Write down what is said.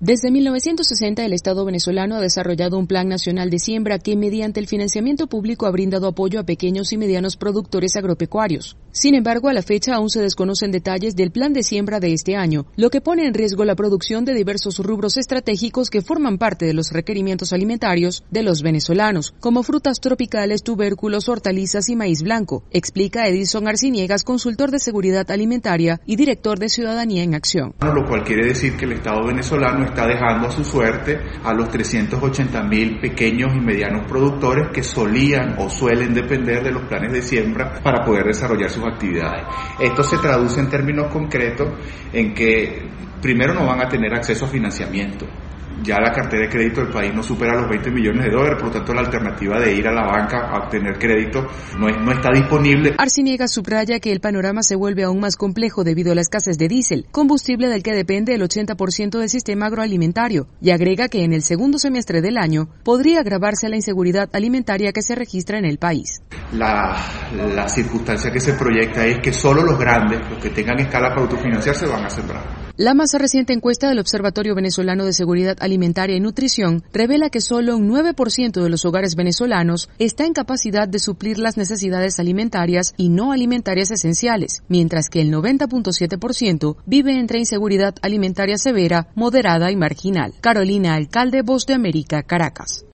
Desde 1960, el Estado venezolano ha desarrollado un Plan Nacional de Siembra que, mediante el financiamiento público, ha brindado apoyo a pequeños y medianos productores agropecuarios. Sin embargo, a la fecha aún se desconocen detalles del plan de siembra de este año, lo que pone en riesgo la producción de diversos rubros estratégicos que forman parte de los requerimientos alimentarios de los venezolanos, como frutas tropicales, tubérculos, hortalizas y maíz blanco, explica Edison Arciniegas, consultor de seguridad alimentaria y director de Ciudadanía en Acción. Lo cual quiere decir que el Estado venezolano está dejando a su suerte a los 380.000 pequeños y medianos productores que solían o suelen depender de los planes de siembra para poder desarrollar sus actividades. Esto se traduce en términos concretos en que primero no van a tener acceso a financiamiento. Ya la cartera de crédito del país no supera los $20 millones, por lo tanto la alternativa de ir a la banca a obtener crédito no está disponible. Arciniegas subraya que el panorama se vuelve aún más complejo debido a la escasez de diésel, combustible del que depende el 80% del sistema agroalimentario, y agrega que en el segundo semestre del año podría agravarse la inseguridad alimentaria que se registra en el país. La circunstancia que se proyecta es que solo los grandes, los que tengan escala para autofinanciarse, van a sembrar. La más reciente encuesta del Observatorio Venezolano de Seguridad Alimentaria y Nutrición revela que solo un 9% de los hogares venezolanos está en capacidad de suplir las necesidades alimentarias y no alimentarias esenciales, mientras que el 90.7% vive entre inseguridad alimentaria severa, moderada y marginal. Carolina Alcalde, Voz de América, Caracas.